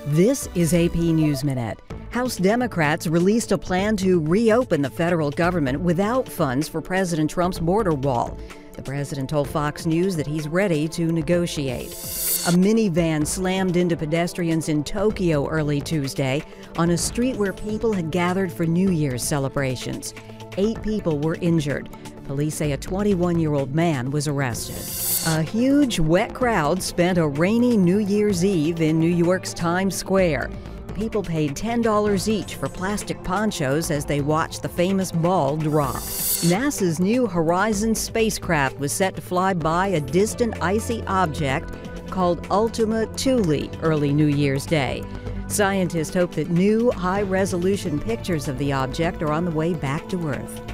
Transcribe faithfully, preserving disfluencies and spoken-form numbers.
This is A P News Minute. House Democrats released a plan to reopen the federal government without funds for President Trump's border wall. The president told Fox News that he's ready to negotiate. A minivan slammed into pedestrians in Tokyo early Tuesday on a street where people had gathered for New Year's celebrations. Eight people were injured. Police say a twenty-one-year-old man was arrested. A huge, wet crowd spent a rainy New Year's Eve in New York's Times Square. People paid ten dollars each for plastic ponchos as they watched the famous ball drop. NASA's New Horizons spacecraft was set to fly by a distant icy object called Ultima Thule early New Year's Day. Scientists hope that new, high-resolution pictures of the object are on the way back to Earth.